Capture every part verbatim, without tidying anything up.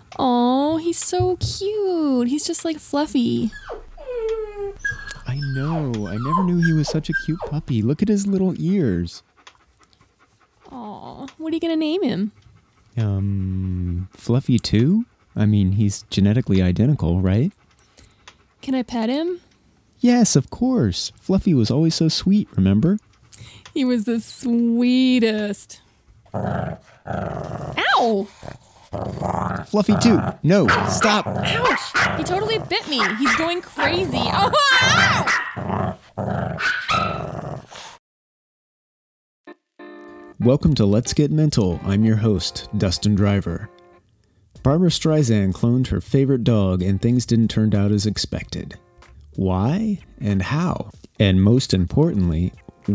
Oh, he's so cute. He's just like Fluffy. I know. I never knew he was such a cute puppy. Look at his little ears. Oh, what are you going to name him? Um, Fluffy too? I mean, he's genetically identical, right? Can I pet him? Yes, of course. Fluffy was always so sweet, remember? He was the sweetest. Ow! Fluffy too. No, stop. Ouch! He totally bit me. He's going crazy. Oh, ow! Welcome to Let's Get Mental. I'm your host, Dustin Driver. Barbra Streisand cloned her favorite dog and things didn't turn out as expected. Why and how? And most importantly,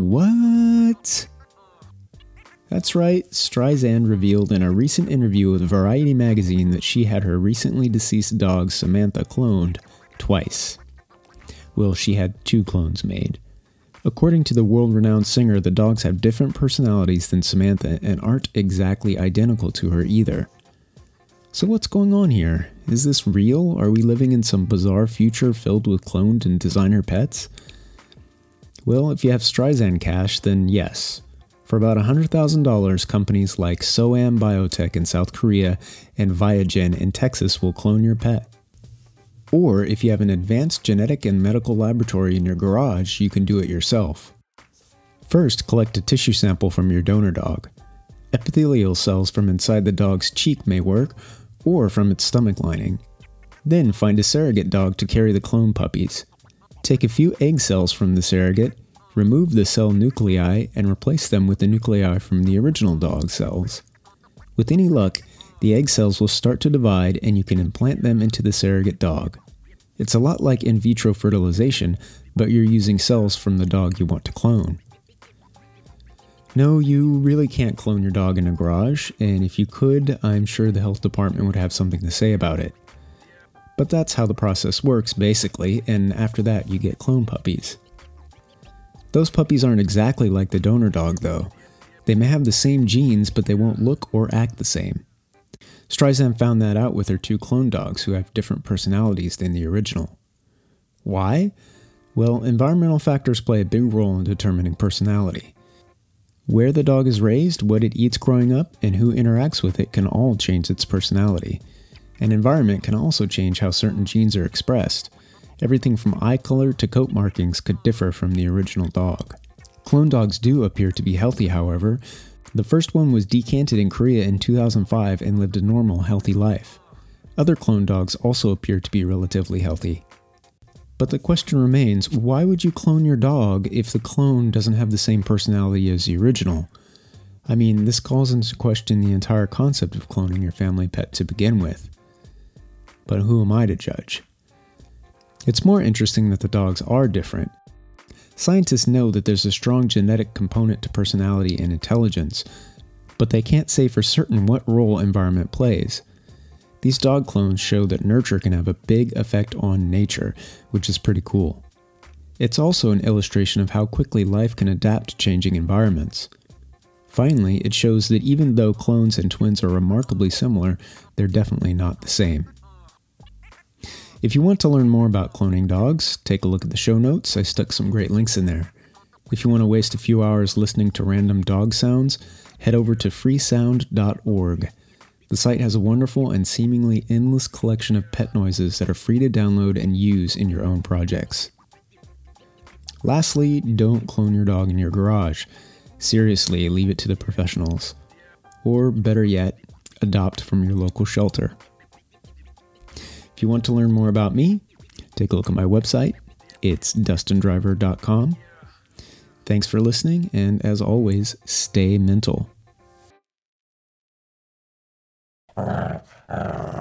what? That's right, Streisand revealed in a recent interview with Variety magazine that she had her recently deceased dog Samantha cloned twice. Well, she had two clones made. According to the world-renowned singer, the dogs have different personalities than Samantha and aren't exactly identical to her either. So what's going on here? Is this real? Are we living in some bizarre future filled with cloned and designer pets? Well, if you have Streisand cash, then yes. For about one hundred thousand dollars, companies like Soam Biotech in South Korea and Viagen in Texas will clone your pet. Or if you have an advanced genetic and medical laboratory in your garage, you can do it yourself. First, collect a tissue sample from your donor dog. Epithelial cells from inside the dog's cheek may work, or from its stomach lining. Then find a surrogate dog to carry the clone puppies. Take a few egg cells from the surrogate, remove the cell nuclei, and replace them with the nuclei from the original dog cells. With any luck, the egg cells will start to divide and you can implant them into the surrogate dog. It's a lot like in vitro fertilization, but you're using cells from the dog you want to clone. No, you really can't clone your dog in a garage, and if you could, I'm sure the health department would have something to say about it. But that's how the process works, basically, and after that you get clone puppies. Those puppies aren't exactly like the donor dog, though. They may have the same genes, but they won't look or act the same. Streisand found that out with her two clone dogs who have different personalities than the original. Why? Well, environmental factors play a big role in determining personality. Where the dog is raised, what it eats growing up, and who interacts with it can all change its personality. And environment can also change how certain genes are expressed. Everything from eye color to coat markings could differ from the original dog. Clone dogs do appear to be healthy, however. The first one was decanted in Korea in two thousand five and lived a normal, healthy life. Other clone dogs also appear to be relatively healthy. But the question remains, why would you clone your dog if the clone doesn't have the same personality as the original? I mean, this calls into question the entire concept of cloning your family pet to begin with. But who am I to judge? It's more interesting that the dogs are different. Scientists know that there's a strong genetic component to personality and intelligence, but they can't say for certain what role environment plays. These dog clones show that nurture can have a big effect on nature, which is pretty cool. It's also an illustration of how quickly life can adapt to changing environments. Finally, it shows that even though clones and twins are remarkably similar, they're definitely not the same. If you want to learn more about cloning dogs, take a look at the show notes. I stuck some great links in there. If you want to waste a few hours listening to random dog sounds, head over to freesound dot org. The site has a wonderful and seemingly endless collection of pet noises that are free to download and use in your own projects. Lastly, don't clone your dog in your garage. Seriously, leave it to the professionals. Or better yet, adopt from your local shelter. If you want to learn more about me, take a look at my website. It's dustin driver dot com. Thanks for listening, and as always, stay mental. Uh, uh.